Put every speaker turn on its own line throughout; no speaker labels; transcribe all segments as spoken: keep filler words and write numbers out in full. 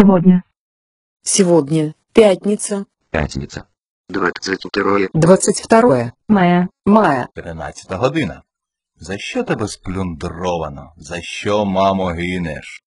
Сегодня.
Сегодня пятница.
П'ятниця.
двадцять второе.
двадцять второе
Мая.
мая.
Тринадцята година. За що тебе сплюндровано? За що, мамо, гинеш?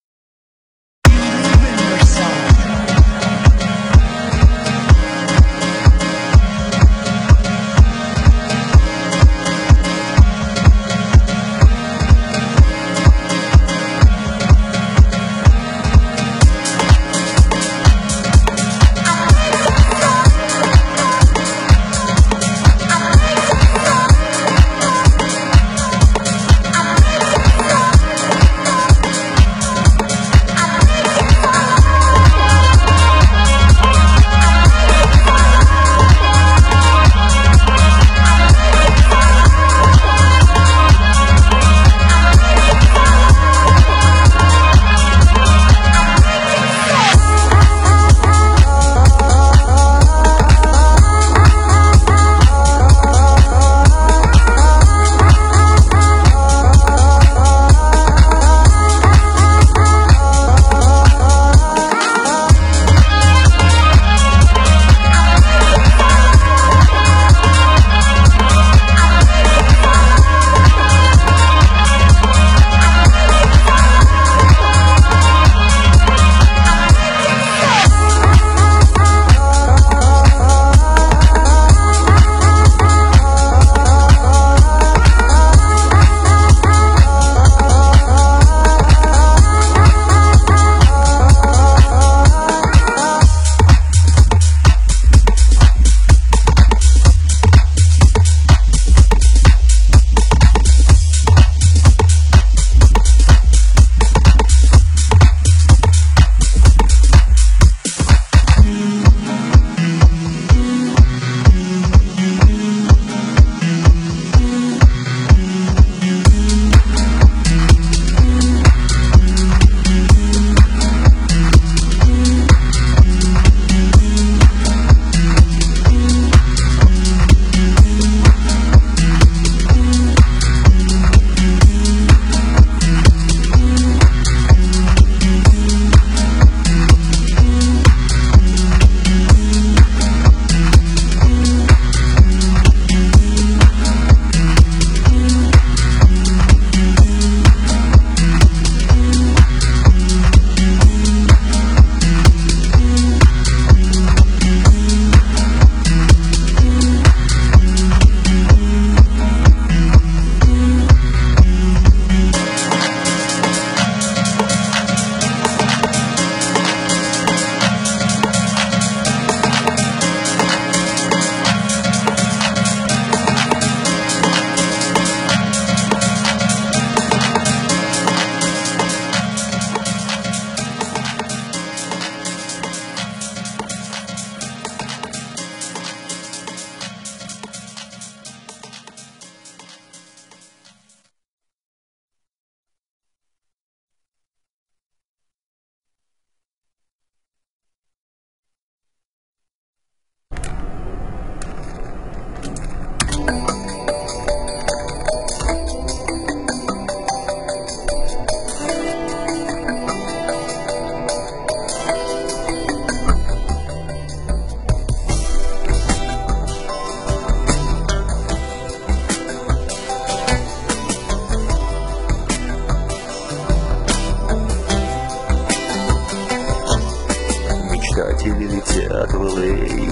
Мечтатели летят в Л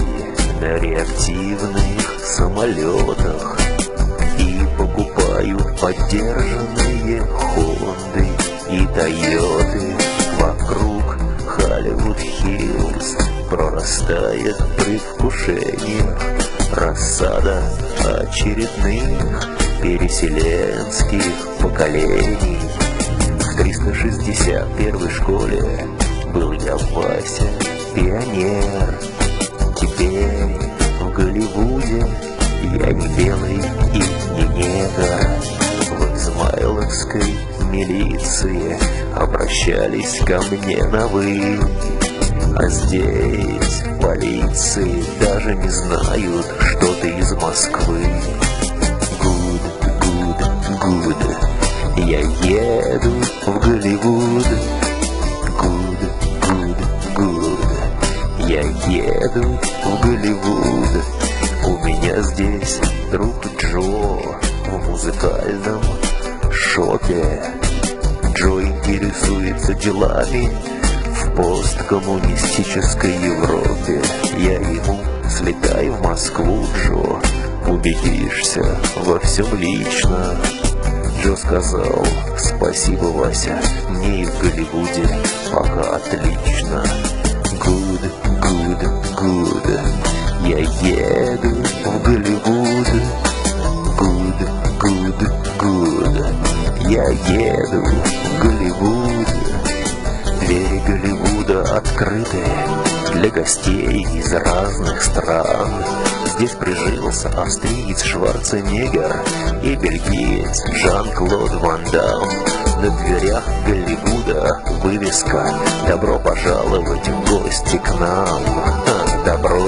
А на реактивных самолетах и покупают поддержанные Хонды и Тойоты. Вокруг Холливуд Хиллз прорастает в предвкушениях рассада очередных переселенских поколений. В триста шестьдесят первой школе был я Вася, пионер. Теперь в Голливуде я не белый и не негр. В измайловской милиции обращались ко мне на «вы». А здесь в полиции даже не знают, что ты из Москвы. Good, good, good. Я еду в Голливуд. Good, good, еду в Голливуд. У меня здесь друг Джо в музыкальном шопе. Джо интересуется делами в посткоммунистической Европе. Я ему: слетай в Москву, Джо, убедишься во всем лично. Джо сказал: спасибо, Вася, мне и в Голливуде пока отлично. Good, good, good. Я еду в Голливуд. Good, good, good. Я еду в Голливуд. Двери Голливуда открыты для гостей из разных стран. Здесь прижился австриец Шварценеггер и бельгиец Жан-Клод Ван Дам. На дверях Голливуда вывеска: добро пожаловать в гости к нам. Ха, добро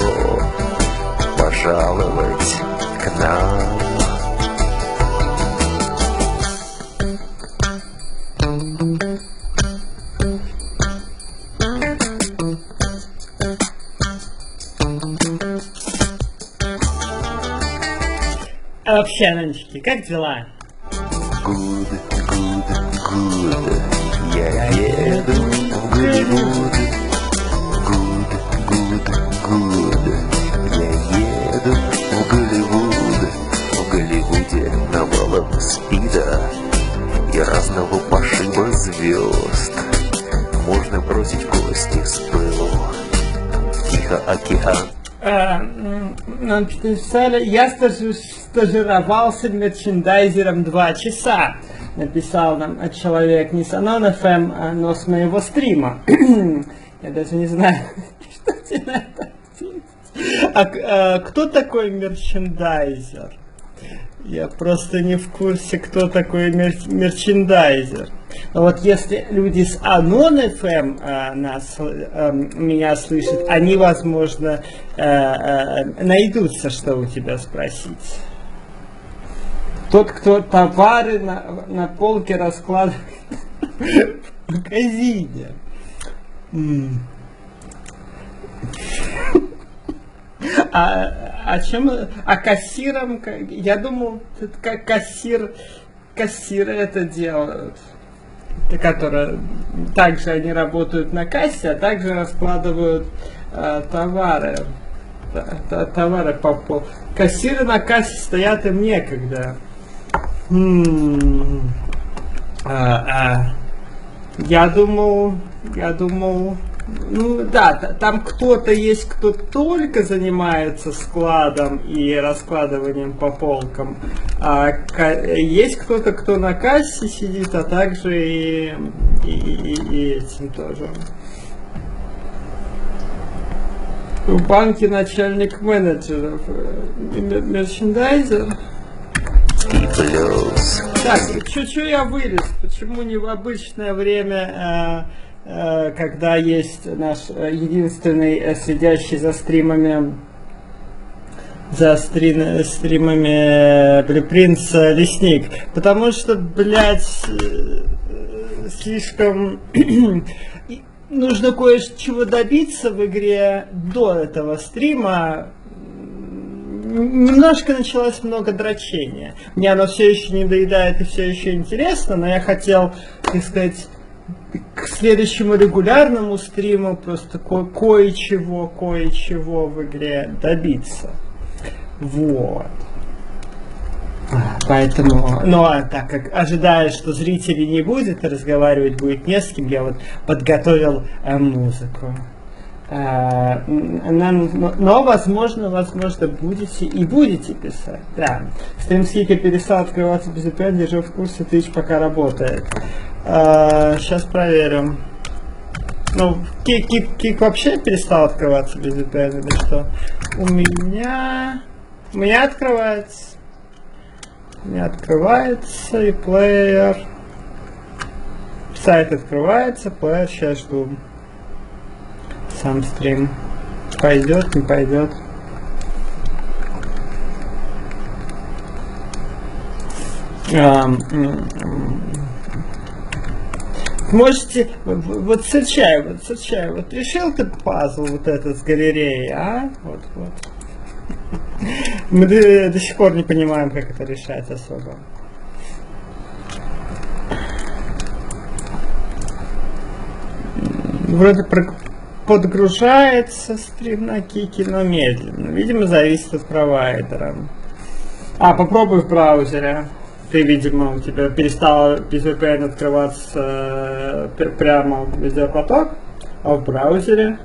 пожаловать к нам.
А вообще, Нанечки, как дела?
Good, good, good. Я еду в Голливуд. Good, good, good. Я еду в Голливуд. В Голливуде навалом спида и разного пошиба звезд. Можно бросить кости с пылу в Тихоокеан.
Нам написали: я стажи- стажировался мерчендайзером два часа. Написал нам человек не с Анон эф эм, но с моего стрима. Я даже не знаю, что тебе на это ответить. А, а кто такой мерчендайзер? Я просто не в курсе, кто такой мер- мерчендайзер. Но вот если люди с Анон эф эм а, нас, а, меня слышат, они, возможно, а, а, найдутся, что у тебя спросить. Тот, кто товары на, на полке раскладывает в магазине. М. А, а чем, а кассиром, я думал, как кассир, кассиры это делают, которые также они работают на кассе, а также раскладывают а, товары, т- товары по полу. Кассиры на кассе стоят, им некогда. М. А, а, я думал, я думал. Ну да, там кто-то есть, кто только занимается складом и раскладыванием по полкам, а есть кто-то, кто на кассе сидит, а также и, и, и, и этим тоже. В банке начальник менеджеров, мерчендайзер.
И плюс.
Так, чуть-чуть я вылез, почему не в обычное время, когда есть наш единственный следящий за стримами, за стрим, стримами Блюпринц Лесник. Потому что, блядь, слишком нужно кое-чего добиться в игре до этого стрима. Немножко началось много дрочения. Мне оно все еще не доедает и все еще интересно, но я хотел, так сказать, к следующему регулярному стриму просто ко- кое-чего, кое-чего в игре добиться. Вот. Поэтому, ну а так как ожидая, что зрителей не будет, и разговаривать будет не с кем, я вот подготовил э, музыку. А, нам, но, но, возможно, возможно, будете и будете писать. Да. Стримскика перестал открываться без ви пи эн, держу в курсе, Twitch пока работает. А, сейчас проверим. Ну, кик, кик, кик вообще перестал открываться без ви пи эн или что? У меня... У меня открывается. У меня открывается и плеер. Сайт открывается, плеер, сейчас жду. Сам стрим. Пойдет, не пойдет. Можете, вот Серчай, вот Серчай, вот решил ты пазл вот этот с галереей, а? Вот, вот. Мы до, до сих пор не понимаем, как это решать особо. Вроде подгружается стрим на Кики, но медленно. Видимо, зависит от провайдера. А, попробуй в браузере. Ты, видимо, у тебя перестал пи ви пи эн открываться э, прямо в видеопоток, а в браузере.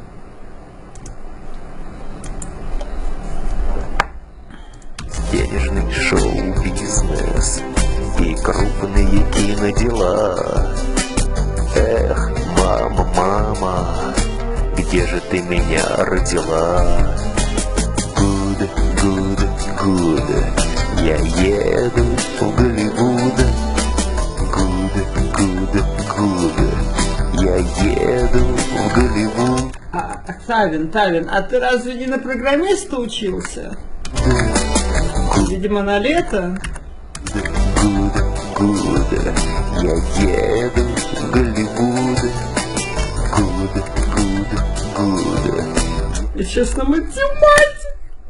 Денежный шоу-бизнес и крупные кинодела. Эх, мама, мама, где же ты меня родила? Good, good, good, я еду в Голливуд. Good, good, good, я еду в Голливуд.
А, Тавин, Тавин, а ты разве не на программиста учился? Видимо, на лето.
Good, good, я еду в Голливуд. Good, good, good.
И сейчас на математику.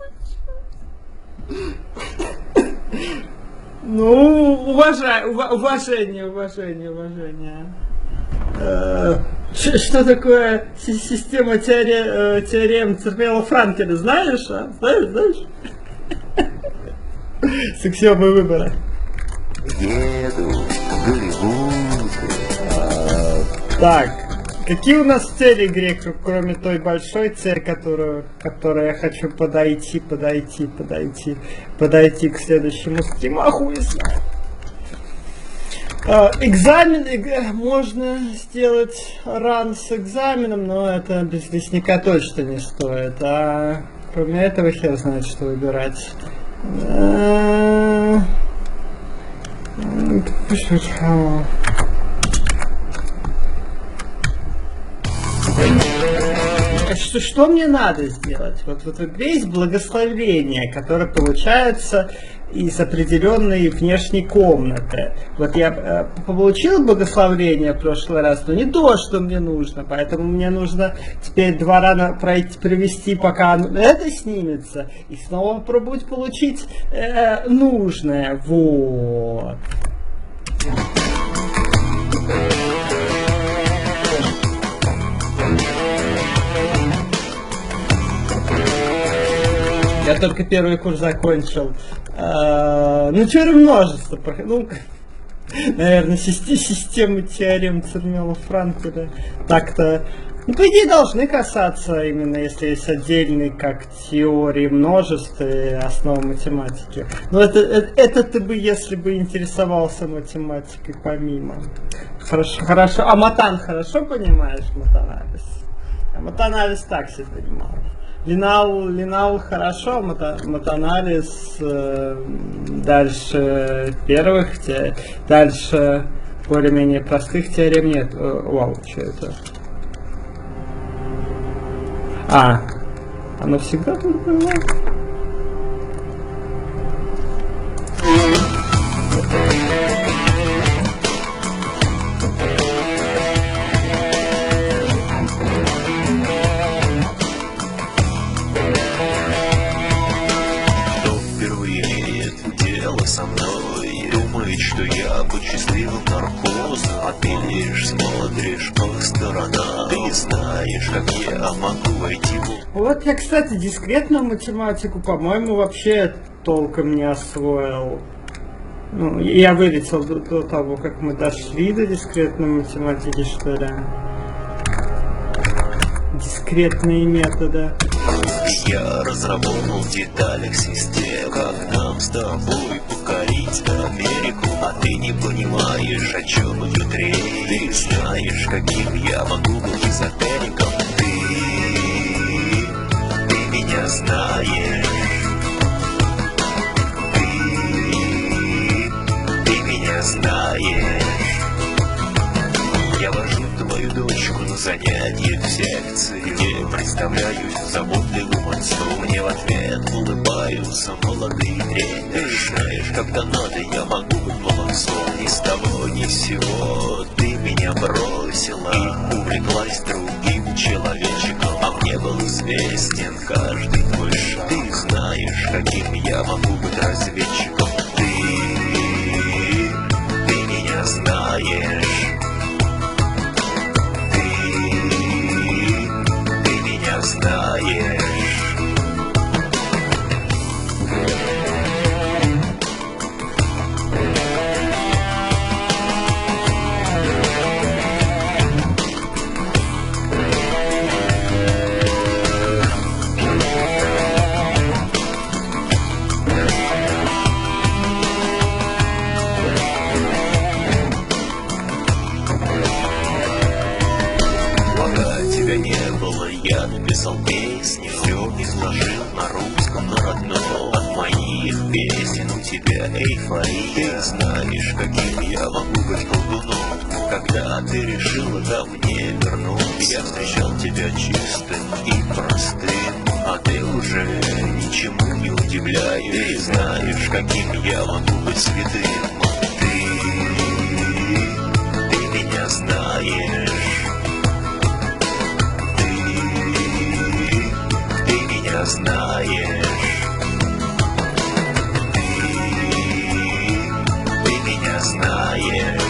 Ну, уважай, ува- уважение, уважение, уважение. Э, ш- Что такое си- система теоре- э, теорем Цермела-Франкеля, знаешь, а? Знаешь, знаешь? С аксиомой выбора.
Еду в Голливуд.
Так, какие у нас цели в игре, кроме той большой цели, которую, которой я хочу подойти, подойти, подойти, подойти к следующему стриму? А хуй знает. А, экзамен, эг- можно сделать ран с экзаменом, но это без лесника точно не стоит. А кроме этого хер знает, что выбирать. А, Что, что мне надо сделать? Вот, вот в игре есть благословение, которое получается из определенной внешней комнаты. Вот я э, получил благословение в прошлый раз, но не то, что мне нужно, поэтому мне нужно теперь два рана пройти, провести, пока это снимется, и снова попробовать получить э, нужное. Вот. Я только первый курс закончил. А, ну, теория множества. Ну, наверное, система, системы теорем Цермела-Франкеля так-то, ну, по идее, должны касаться, именно если есть отдельный, как теории множеств и основы математики. Но это, это, это ты бы, если бы интересовался математикой помимо. Хорошо, хорошо. А матан хорошо понимаешь, матанализ? А матанализ так себе понимал. Линал, линал хорошо, мата, матанализ э, дальше первых, те, дальше более-менее простых теорем нет. Э, вау, что это? А, оно всегда тут было?
Со мной думает, что я под счастливым наркозом, а ты лишь смотришь по сторонам. Ты знаешь, как я могу войти в...
Вот я, кстати, дискретную математику, по-моему, вообще толком не освоил. Ну, я вылетел до, до того, как мы дошли до дискретной математики, что ли. Дискретные методы.
Я разработал в деталях систем, как нам с тобой покорить Америку. А ты не понимаешь, о чем идет речь. Ты знаешь, каким я могу быть эзотериком. Ты, ты меня знаешь. Ты, ты меня знаешь. Я вожу твою дочку на занятия в секции, где представляюсь заботливым отцом. Мне в ответ улыбаются молодые тренеры. Ты знаешь, когда надо, я могу быть молодцом. Ни с того, ни с сего ты меня бросишь. бросила и увлеклась другим человечком. А мне был известен каждый твой шаг. Ты знаешь, каким я могу быть разведчиком. Ты, ты меня знаешь. Ты, ты меня знаешь. Я написал песню, все изложил на русском, на родном. От моих песен у тебя эйфория. Ты знаешь, каким я могу быть колдуном. Когда ты решила ко мне вернуться, я встречал тебя чистым и простым. А ты уже ничему не удивляешь. Ты знаешь, каким я могу быть святым. Ты, ты меня знаешь. Знаешь, ты, ты меня знаешь,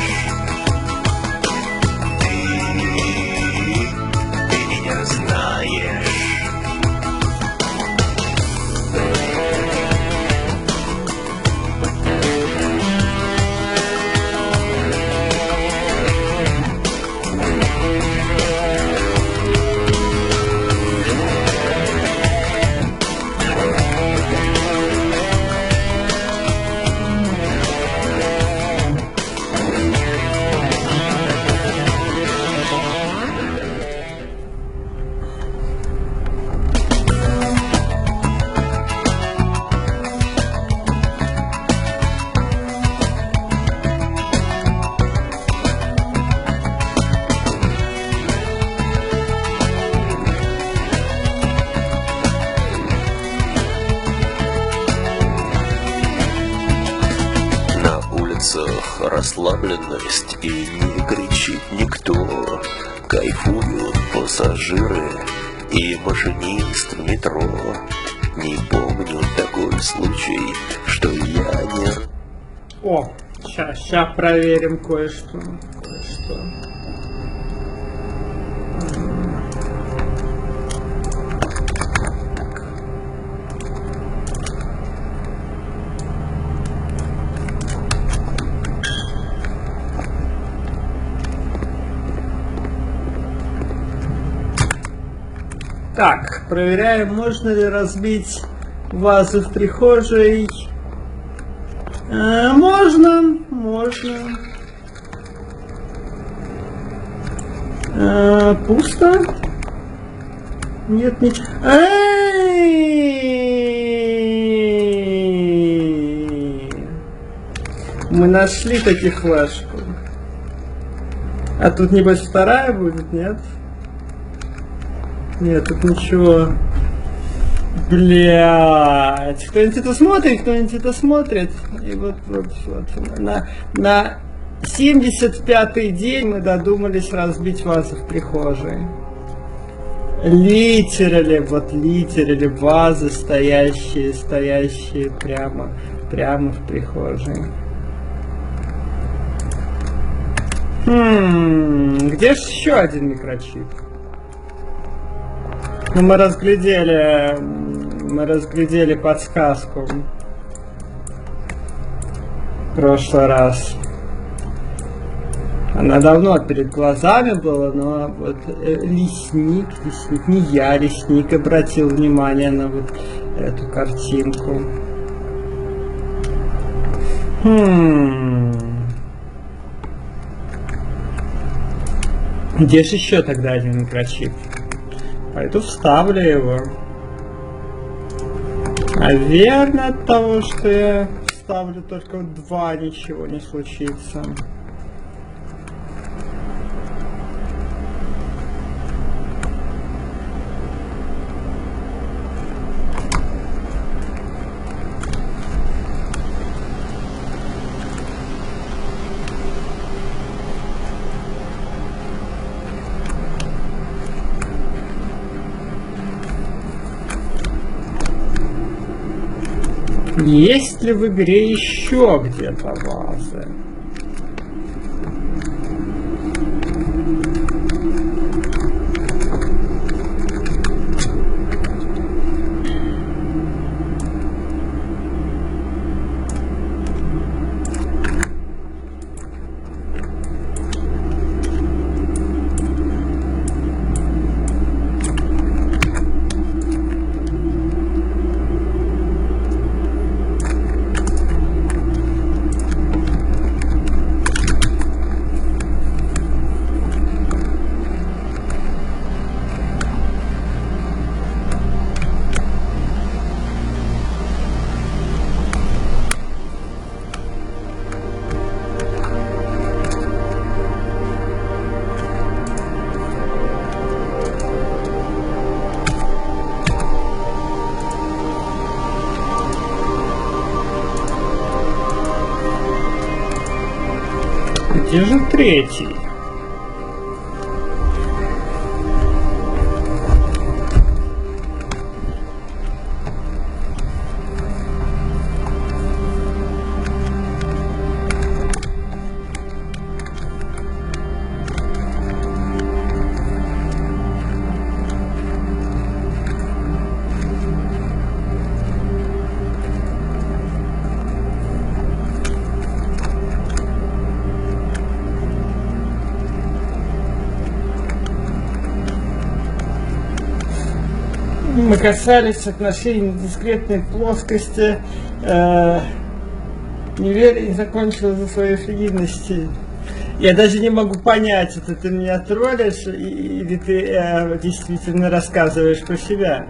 ты, ты меня знаешь. Расслабленность, и не кричит никто. Кайфуют пассажиры и машинист в метро. Не помню такой случай, что я не...
О, сейчас, сейчас проверим кое-что. Кое-что. Так, проверяем, можно ли разбить вазу в прихожей. Э, можно, можно. Э, пусто. Нет, ничего. Мы нашли таки флешку. А тут, небось, вторая будет, нет? Нет, тут ничего. Блядь. Кто-нибудь это смотрит, кто-нибудь это смотрит. И вот, вот, вот. На, на семьдесят пятый день мы додумались разбить вазу в прихожей. Литерали, вот литерали вазы, стоящие, стоящие прямо, прямо в прихожей. Хм, где же еще один микрочип? Ну, мы разглядели, мы разглядели подсказку в прошлый раз. Она давно перед глазами была, но вот э, лесник, лесник, не я, лесник обратил внимание на вот эту картинку. Хм. Где же еще тогда один микрочип? Пойду вставлю его. Наверное, от того, что я вставлю только два, ничего не случится. Есть ли в игре еще где-то вазы? Где же третий? Мы касались отношений дискретной плоскости. Э, неверие закончилось за своей фригидности. Я даже не могу понять, это ты меня троллишь или ты э, действительно рассказываешь про себя.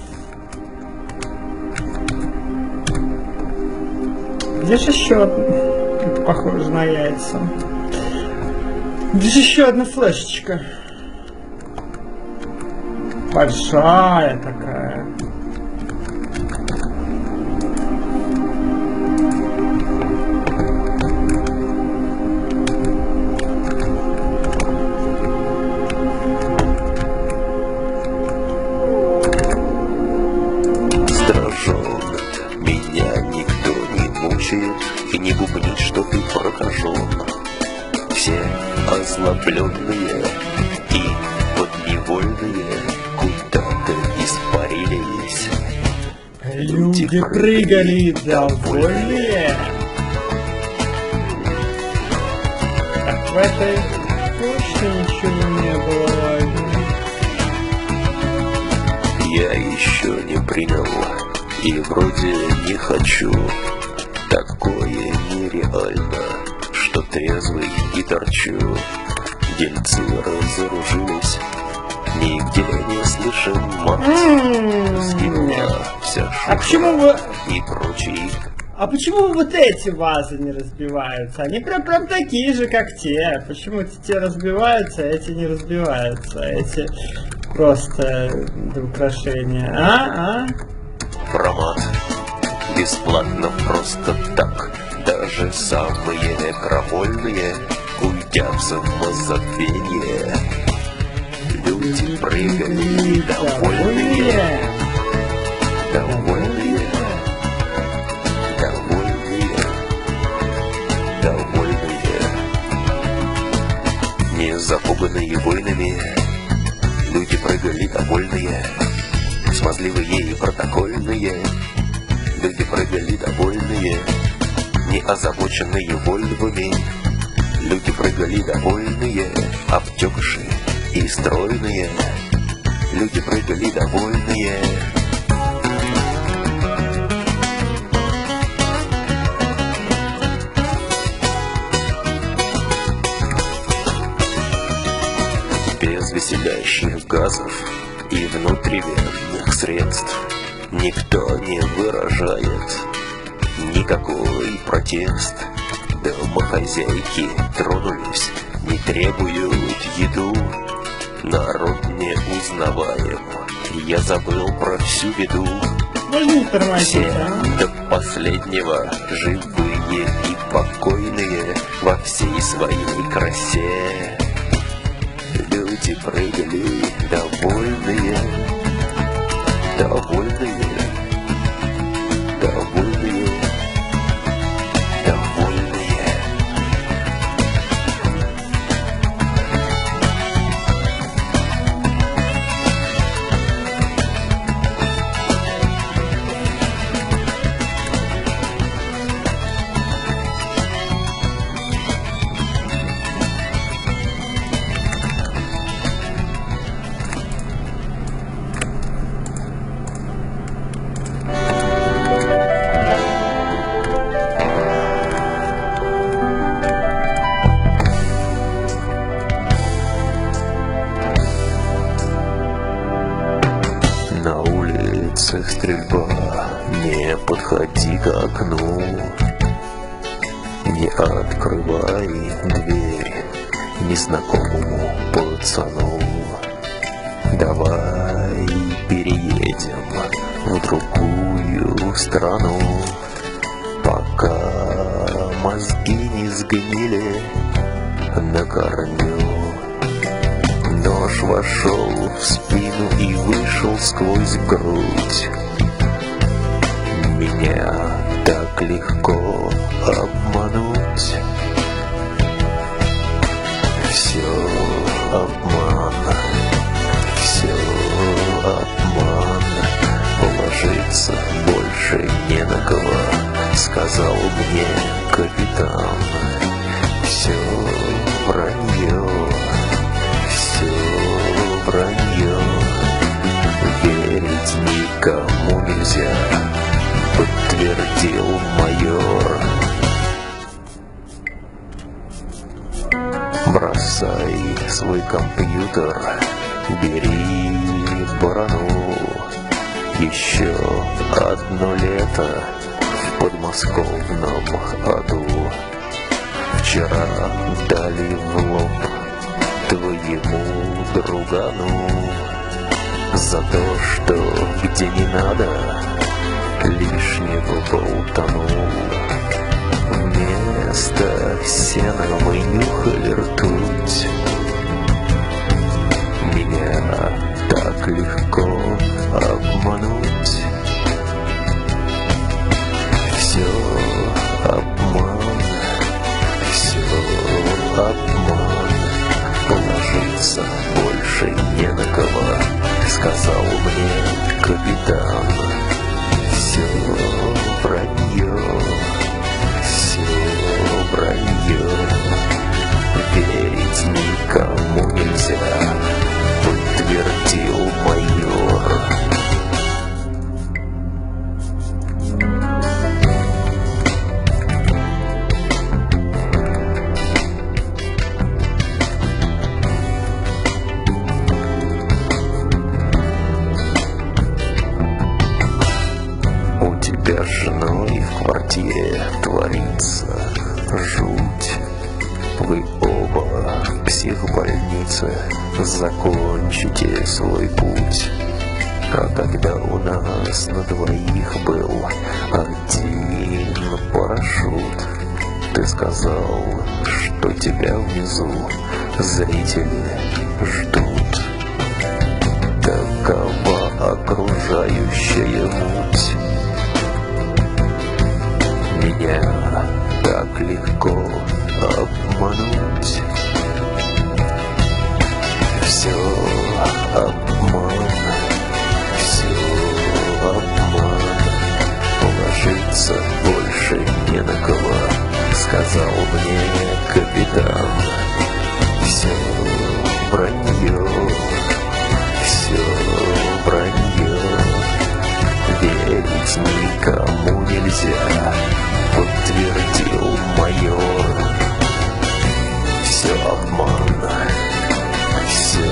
Где же еще одна? Это похоже на яйца. Где же еще одна флешечка? Большая такая.
Стражен, меня никто не мучает и не бубнит, что ты прокажен. Все озлобленные и подневольные куда-то испарились.
Люди прыгали довольные. Так, в этой точно ничего не было важно.
Я еще не принял и вроде не хочу. Такое нереально, что трезвый и торчу. Дельцы разоружились, нигде не слышен мат. С меня вся
А почему вы...
и прочие.
А почему вот эти вазы не разбиваются? Они прям, прям такие же, как те. Почему те разбиваются, а эти не разбиваются? А эти просто для украшения. А? А?
Промат. Бесплатно просто так. Даже самые крамольные, уйдя в самозабвение, люди прыгали довольные, довольные, довольные, довольные, не запуганные войнами, люди прыгали довольные, смазливые и протокольные, люди прыгали довольные, не озабоченные вольвами, люди прыгали довольные, обтекшие и стройные, люди прыгали довольные. Без веселящих газов и внутривенных средств никто не выражает никакой протест. Домохозяйки тронулись, не требуют еду. Народ не узнаваем, я забыл про всю беду. Все до последнего живые и покойные во всей своей красе. Люди прыгали довольные, довольные, довольные. улице стрельба, не подходи к окну, не открывай дверь незнакомому пацану. Давай переедем в другую страну, пока мозги не сгнили на корню. Нож вошел в спину и вышел сквозь грудь. Меня так легко обмануть. Все обман, все обман. Положиться больше не на кого, сказал мне капитан. Все вранье, все вранье, верить никому нельзя, подтвердил майор. Бросай свой компьютер, бери барану. Еще одно лето в подмосковном аду. Вчера дали в лоб твоему другану за то, что где не надо лишнего болтанул. Вместо сена мы нюхали ртуть. Меня так легко обмануть. Все обман, все обман. Положиться больше не на кого, сказал мне капитан. Все вранье, все вранье, верить никому нельзя, подтвердил майор. У тебя с женой в квартире творится жуть. Вы оба в психбольнице закончите свой путь. А когда у нас на двоих был один парашют, ты сказал, что тебя внизу зрители ждут. Такова окружающая муть. Меня так легко обмануть. Все обман, все обман. Положиться больше не на кого, сказал мне капитан. Все вранье, все вранье, верить никому нельзя, подтвердил майор. Все обман, все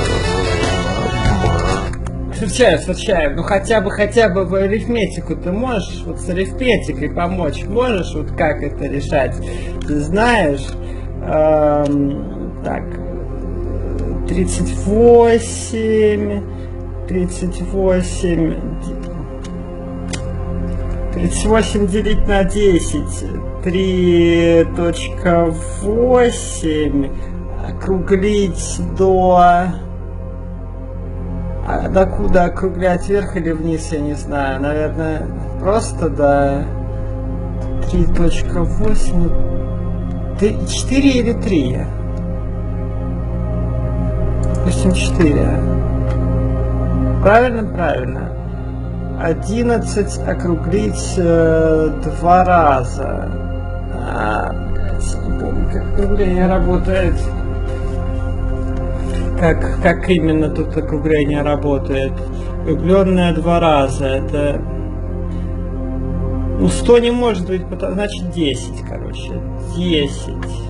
обман.
Встречаю, встречаю. Ну хотя бы, хотя бы в арифметику ты можешь, вот с арифметикой помочь можешь, вот как это решать? Ты знаешь, эм, так, тридцать восемь, тридцать восемь, тридцать восемь делить на десять, три точка восемь, округлить до... А до куда округлять, вверх или вниз, я не знаю. Наверное, просто до три точка восемь, четыре или три? Допустим, четыре. Правильно, правильно. одиннадцать округлить э, два раза. А, блядь, не помню, как округление работает. Как, как именно тут округление работает. Округленное два раза. Это... Ну, сто не может быть, потому, значит десять, короче. десять.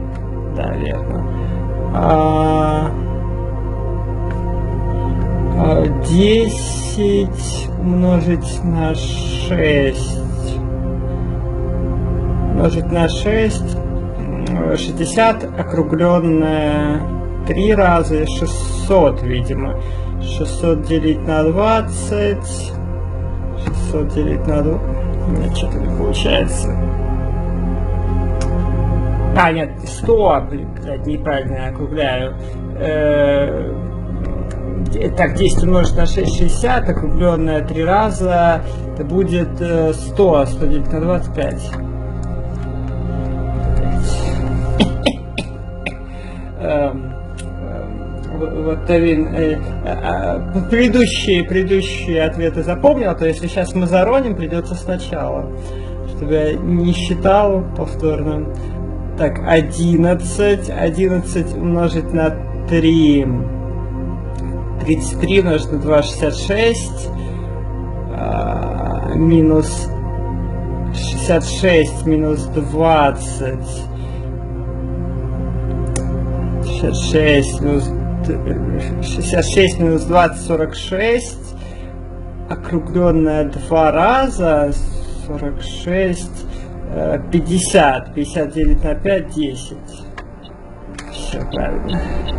Да, верно. А... десять умножить на шесть. Умножить на шесть. шестьдесят округленное три раза. шестьсот, видимо. шестьсот делить на двадцать. шестьсот делить на два. Нет, что-то не получается. А, нет, сто, блядь, неправильно я округляю. Э, так, десять умножить на шесть, шестьдесят, округленное три раза, это будет сто, сто делить на двадцать пять. Вот предыдущие, предыдущие ответы запомнил, то если сейчас мы зароним, придется сначала, чтобы я не считал повторно. Так, одиннадцать, одиннадцать умножить на три, тридцать три умножить на два, шестьдесят шесть, а, минус шестьдесят шесть минус двадцать, шестьдесят шесть минус шестьдесят шесть минус двадцать, сорок шесть, округленное два раза, сорок шесть, пятьдесят, пятьдесят делить на пять, десять. Все правильно.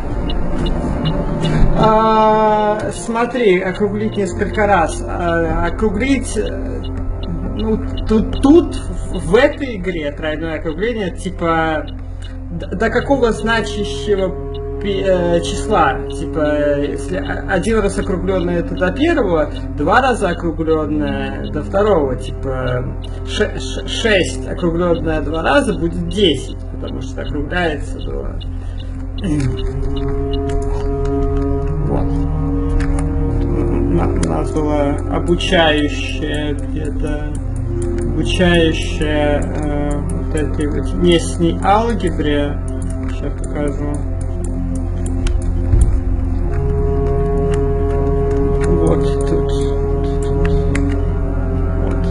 А, смотри, округлить несколько раз. А, округлить, ну, тут, тут, в этой игре тройное округление, типа, до, до какого значащего числа, типа, если один раз округленное это до первого, два раза округленное до второго, типа шесть округленное два раза будет десять, потому что округляется до... Вот. У нас было обучающее где-то, обучающее э, вот этой вот внешней алгебре. Сейчас покажу. Вот тут, тут, вот.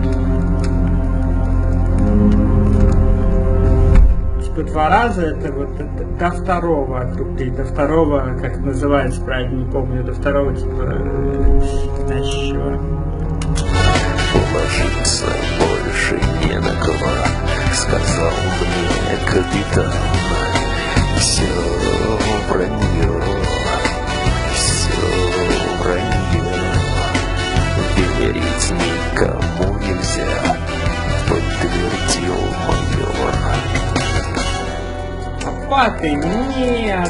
Типа два раза это вот это, до второго округлить, до второго, как это называется правильно, не помню, до второго типа значащего.
Уложиться больше не на кого, сказал мне капитан. Все вранье, все вранье. Верить никому нельзя, подтвердил майор.
Лопатой нет.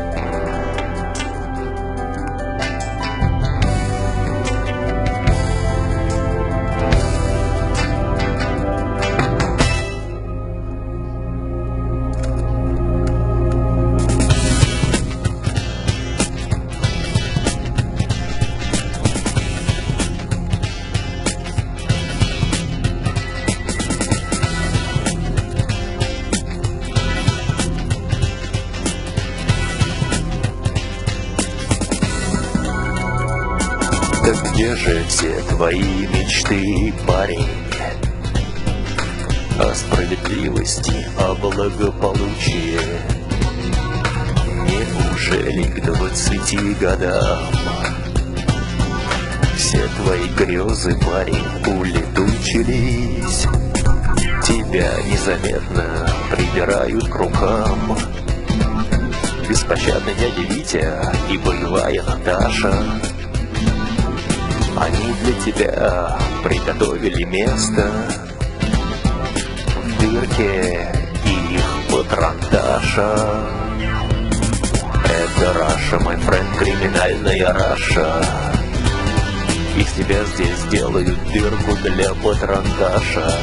Так где же все твои мечты, парень? О справедливости, о благополучии. Неужели к двадцати годам все твои грезы, парень, улетучились? Тебя незаметно прибирают к рукам беспощадный дядя Витя и боевая Наташа. Они для тебя приготовили место в дырке их патронташа. Это Раша, мой френд, криминальная Раша. Из тебя здесь сделают дырку для патронташа.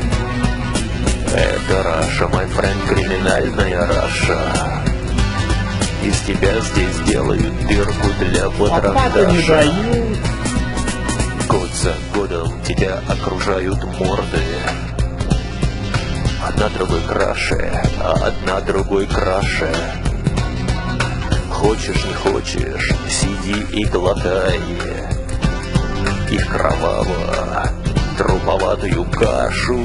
Это Раша, мой френд, криминальная Раша. Из тебя здесь сделают дырку для патронташа. Год за годом тебя окружают морды. Одна другой краше, а одна другой краше. Хочешь, не хочешь, сиди и глотай их кроваво труповатую кашу.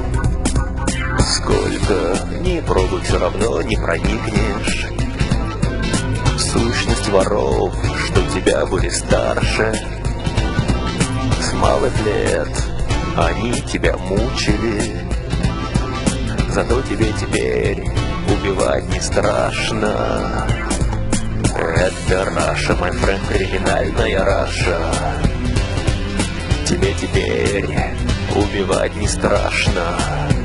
Сколько ни пробуй, все равно не проникнешь в сущность воров, что тебя были старше. С малых лет они тебя мучили, зато тебе теперь убивать не страшно. Это Раша, мой френд, криминальная Раша. Тебе теперь убивать не страшно.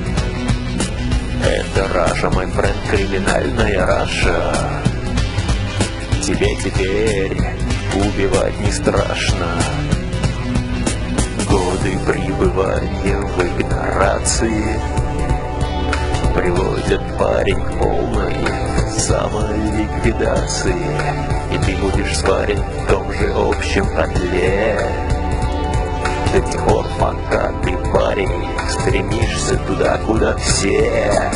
Это Раша, мой френд, криминальная Раша. Тебе теперь убивать не страшно. Годы пребывания в игнорации приводят парень к полной самоликвидации. И ты будешь спарен в том же общем котле до тех пор, пока ты, парень, стремишься туда, куда все.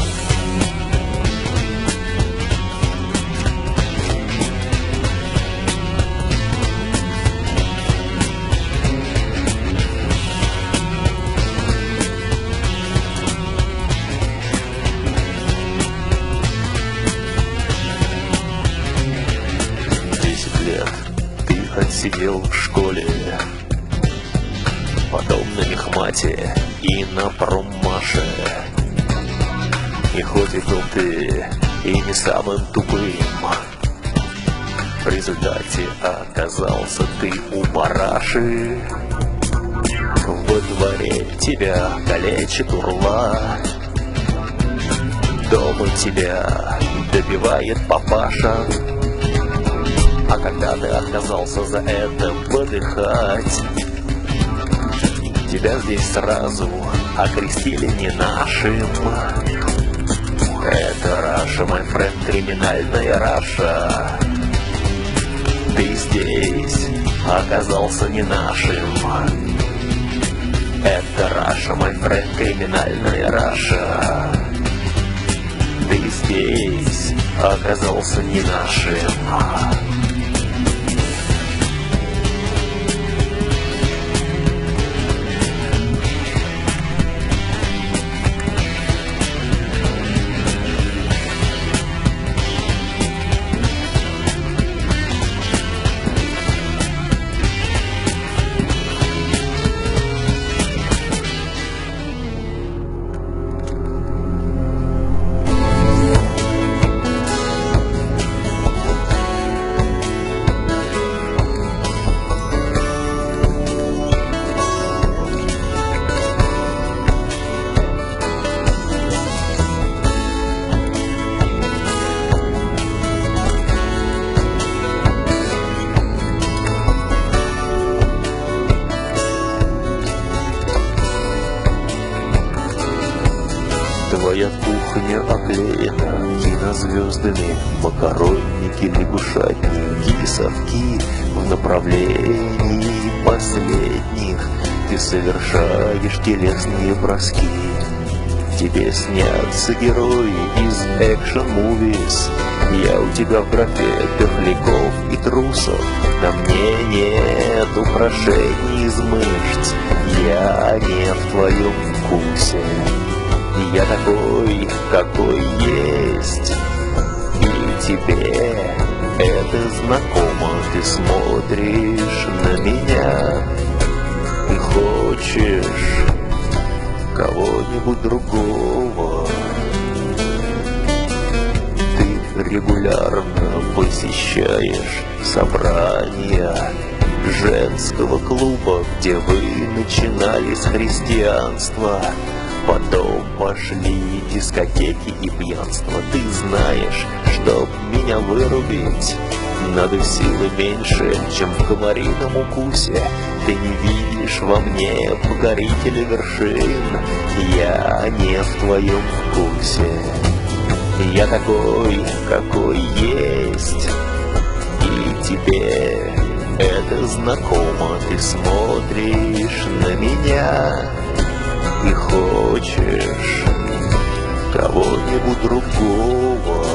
Отсидел в школе, потом на мехмате и на проммаше. И хоть и был ты и не самым тупым, в результате оказался ты у параши. Во дворе тебя калечит урла, дома тебя добивает папаша. А когда ты отказался за это подыхать, тебя здесь сразу окрестили не нашим. Это Раша, мой френд, криминальная Раша. Ты здесь оказался не нашим. Это Раша, мой френд, криминальная Раша. Ты здесь оказался не нашим. Твоя кухня оклеена кинозвездами, макаронники, лягушатники, совки. В направлении последних ты совершаешь телесные броски. Тебе снятся герои из экшн-мувис. Я у тебя в графе перляков и трусов. На мне нет украшений из мышц. Я не в твоем вкусе. Я такой, какой есть. И тебе это знакомо. Ты смотришь на меня и хочешь кого-нибудь другого. Ты регулярно посещаешь собрания женского клуба, где вы начинали с христианства. Потом пошли дискотеки и пьянство. Ты знаешь, чтоб меня вырубить, надо силы меньше, чем в комарином укусе. Ты не видишь во мне покорителя вершин. Я не в твоем вкусе. Я такой, какой есть. И тебе это знакомо. Ты смотришь на меня и хочешь кого-нибудь другого.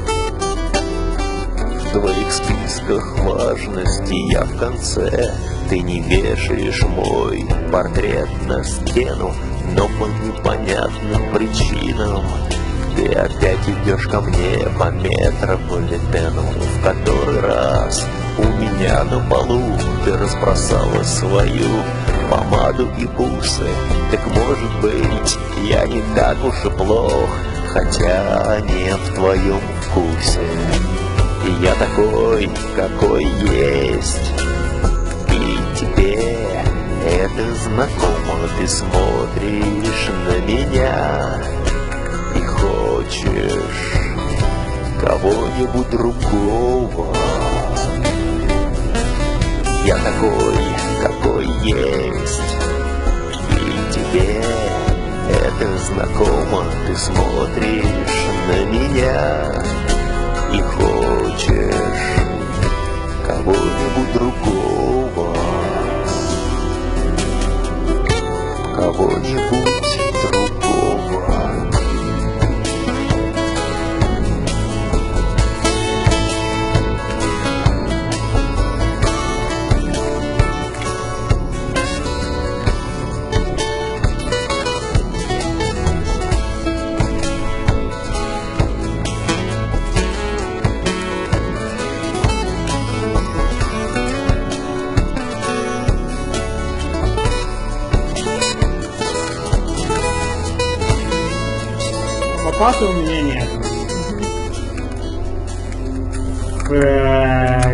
В твоих списках важности я в конце. Ты не вешаешь мой портрет на стену, но по непонятным причинам ты опять идешь ко мне по метрополитену. В который раз у меня на полу ты разбросала свою помаду и бусы. Так может быть, я не так уж и плох, хотя не в твоем вкусе. И я такой, какой есть. И тебе это знакомо, ты смотришь на меня и хочешь кого-нибудь другого. Я такой, какой есть. И тебе это знакомо, ты смотришь на меня и хочешь кого-нибудь другого. Кого-нибудь другого.
Лопаты у меня нет. Так.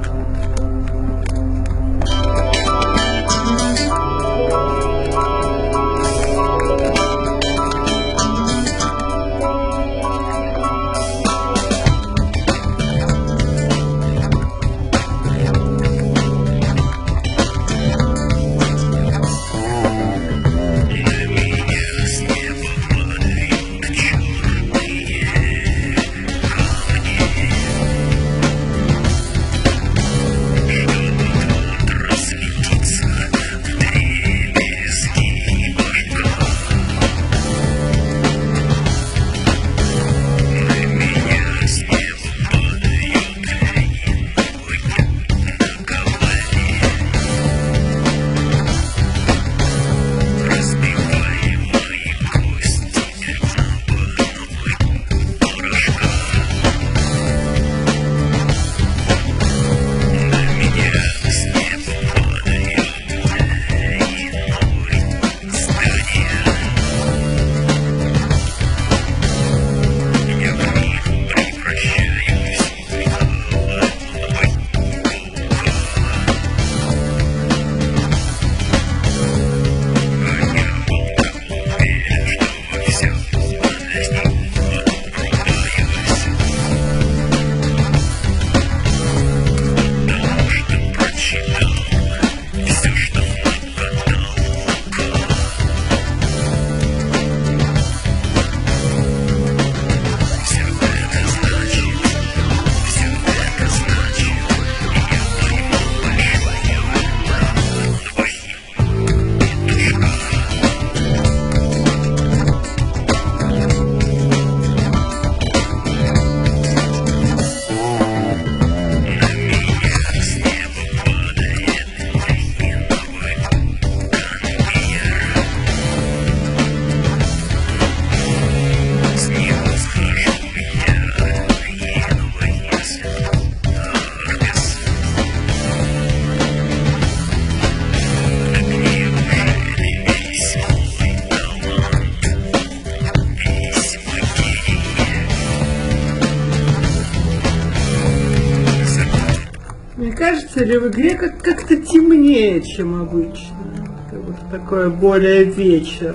Мне кажется, ли в игре как- как-то темнее, чем обычно. Как будто такое более вечер.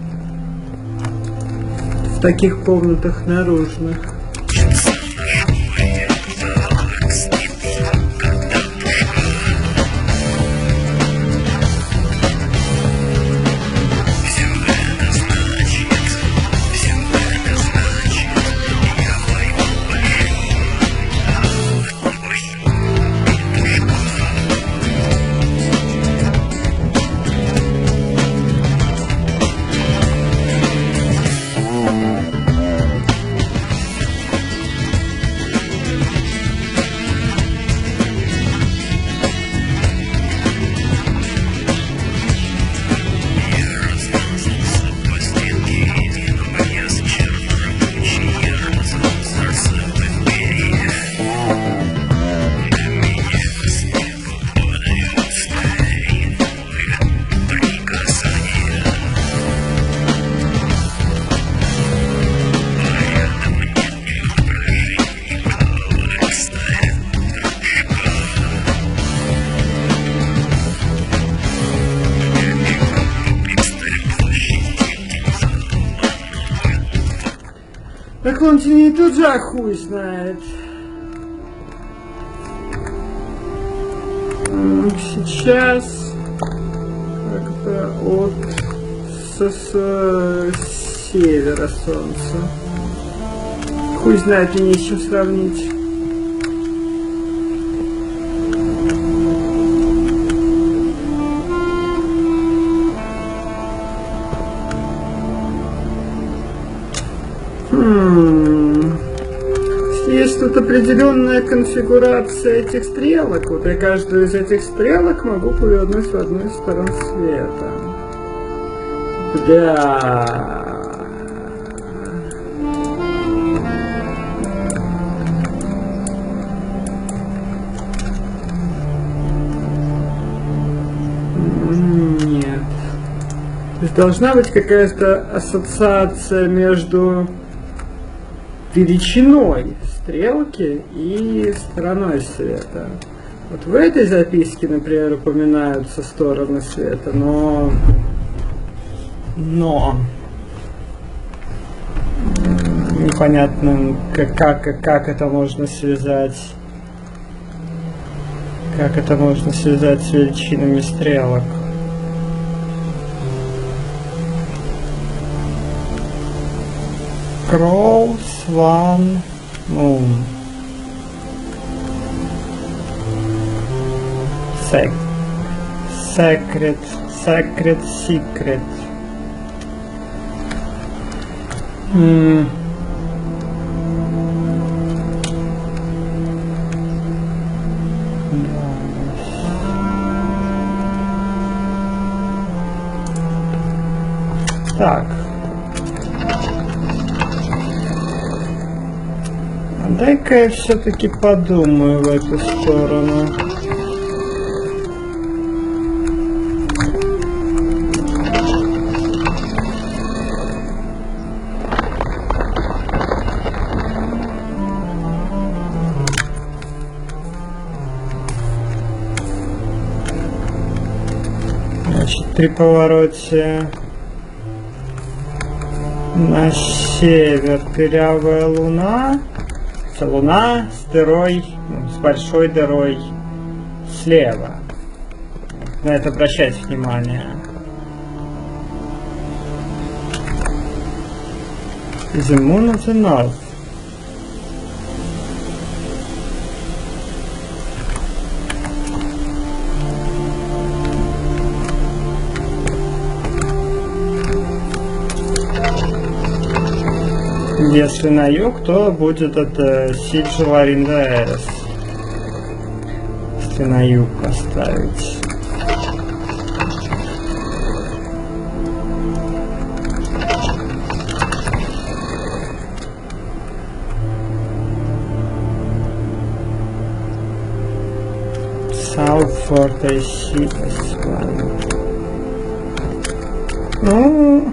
В таких комнатах наружных. Так он не тут же, а хуй знает. Сейчас как-то от с, с севера солнца. Хуй знает, мне не с чем сравнить. Хм. Есть тут определенная конфигурация этих стрелок. Вот я каждую из этих стрелок могу повернуть в одну из сторон света. Бля. Нет. То есть должна быть какая-то ассоциация между величиной стрелки и стороной света. Вот в этой записке, например, упоминаются стороны света, но... Но... Непонятно, как, как, как это можно связать... Как это можно связать с величинами стрелок. Crow, Swan, Moon. Sec Secret, Secret, Secret. Mm. Так. Дай-ка я все-таки подумаю в эту сторону. Значит, при повороте на север дырявая луна. Луна с дырой, ну, с большой дырой слева. На это обращать внимание. The moon of the north. Если на юг, то будет это Sigil Arindaeris. Если на юг поставить. South Fort I C S one. Ну...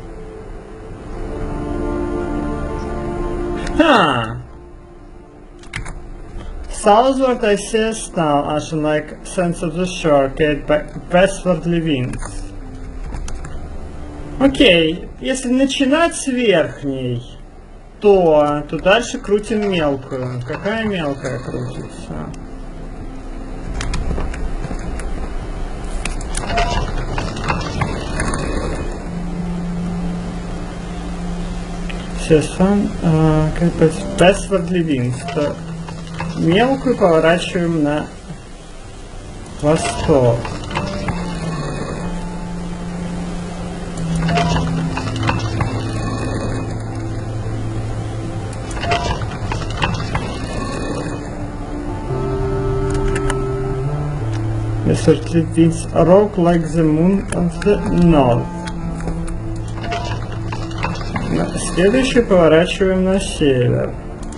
Huh. Southward I see a snow, as like sense of the shore, carried by westwardly winds. Окей, если начинать с верхней, то, то дальше крутим мелкую. Какая мелкая крутится? Естественно, как бы westwardly winds, то мелкую поворачиваем на восток. Westwardly winds rock like the moon of the north. Следующий поворачиваем на север.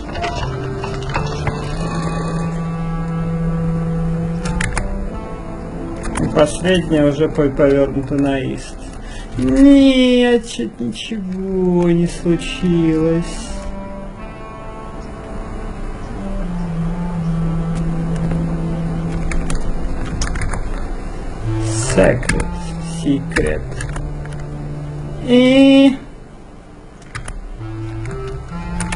И последняя уже повернута на ист. Нет, что-то ничего не случилось. Secret, secret. И...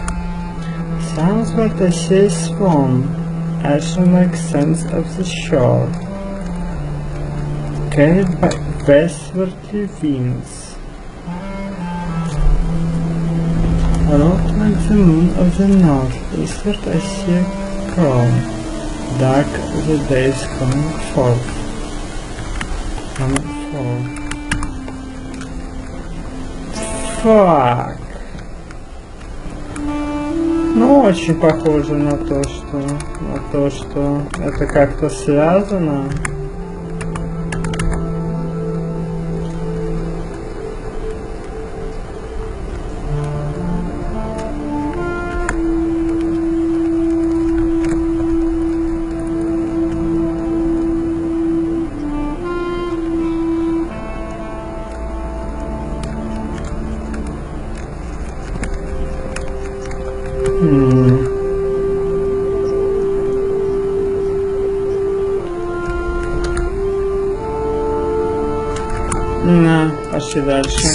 Sounds what I say is wrong. I shall make sense of the shore. Carried by westwardly winds. Wrought like the moon of the north, eastward I see a crown. Dark the days coming forth. Coming forth. Fuck. Ну, очень похоже на то, что, на то, что это как-то связано. На, пошли дальше.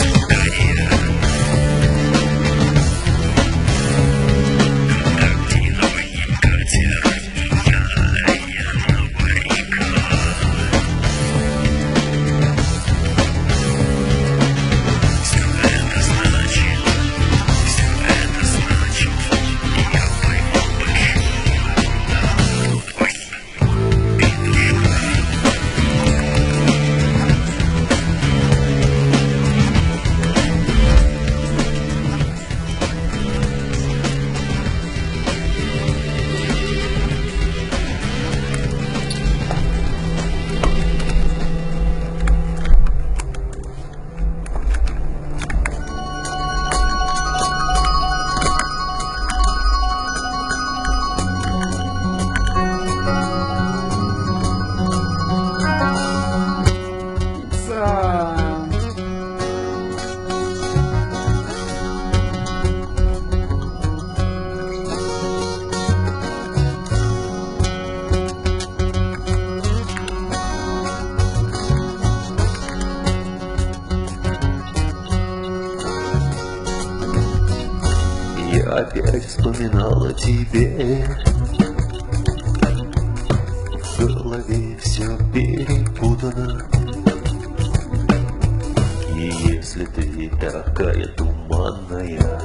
Я опять вспоминала тебе. В голове все перепутано. И если ты такая туманная,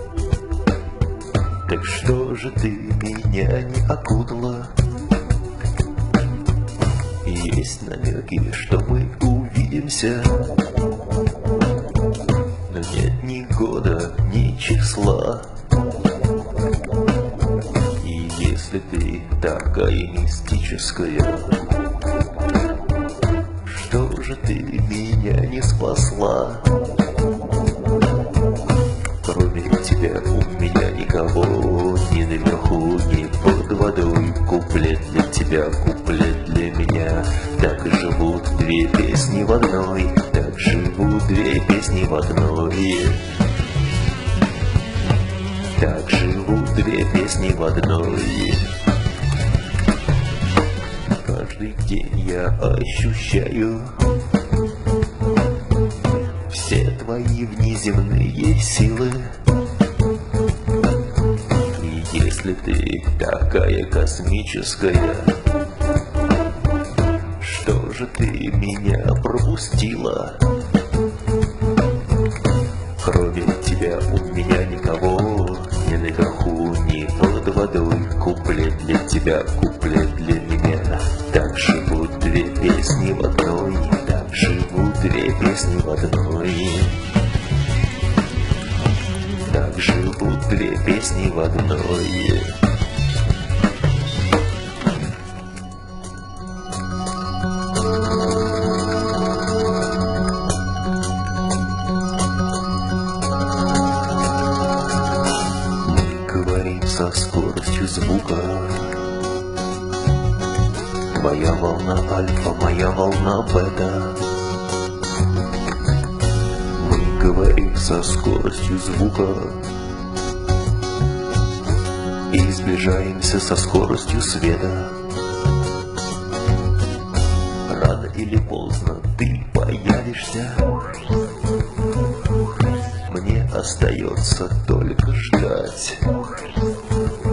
так что же ты меня не окутала? Есть намеки, что мы увидимся, но нет ни года, ни числа. И если ты такая мистическая, что же ты меня не спасла? Кроме тебя у меня никого, ни наверху, ни под водой. Куплет для тебя, куплет для меня. Так и живут две песни в одной, так живут две песни в одной. Так живут две песни в одной. Каждый день я ощущаю все твои внеземные силы. И если ты такая космическая, что же ты меня пропустила? Кроме тебя у меня никого, ни наверху, ни под водой. Куплет для тебя, куплет для меня. Так живут две песни в одной, так живут две песни в одной. Так живут две песни в одной. Со скоростью звука. Твоя волна альфа, моя волна бета. Мы говорим со скоростью звука и сближаемся со скоростью света. Рано или поздно ты появишься. Мне остается только ждать.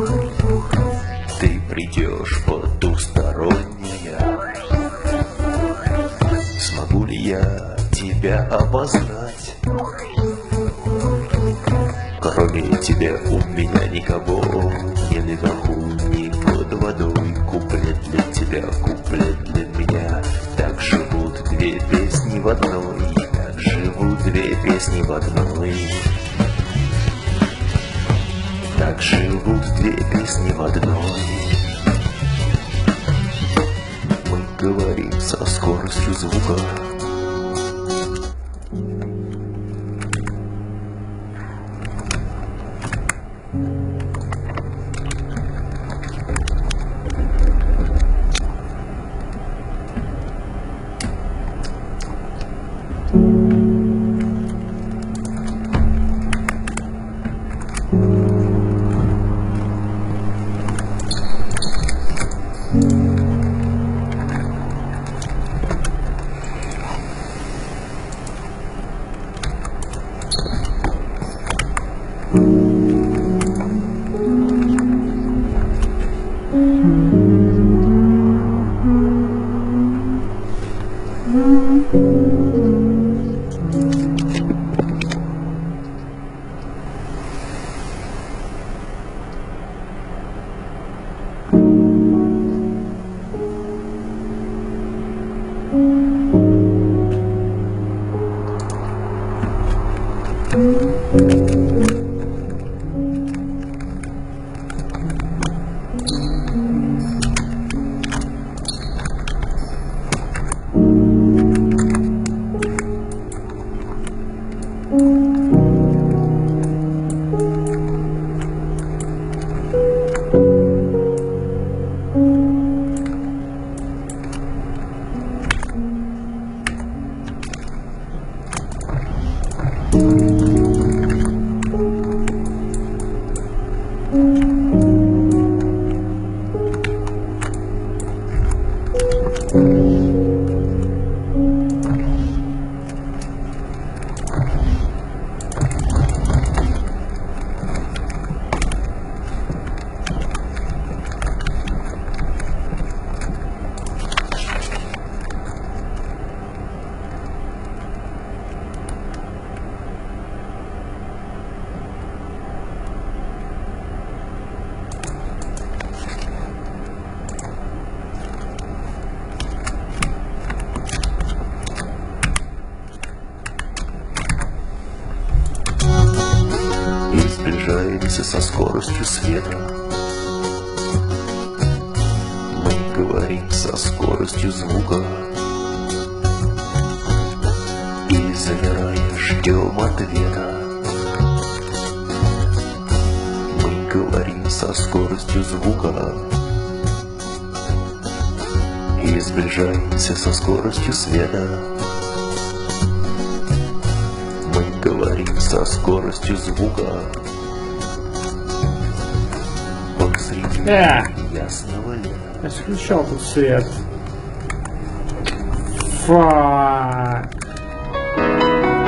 ты придешь потусторонняя. Смогу ли я тебя опознать? Кроме тебя у меня никого не наверху, ни под водой. Куплет для тебя, куплет для меня. Так живут две песни в одной, так живут две песни в одной. Так живут две песни в одной. Мы говорим со скоростью звука. Сближаемся со скоростью света. Мы говорим со скоростью звука. И замирая ждем ответа. Мы говорим со скоростью звука. И сближаемся со скоростью света. Мы говорим со скоростью звука. Посреди
Э.
ясного лета.
Я включал тут свет. Фак.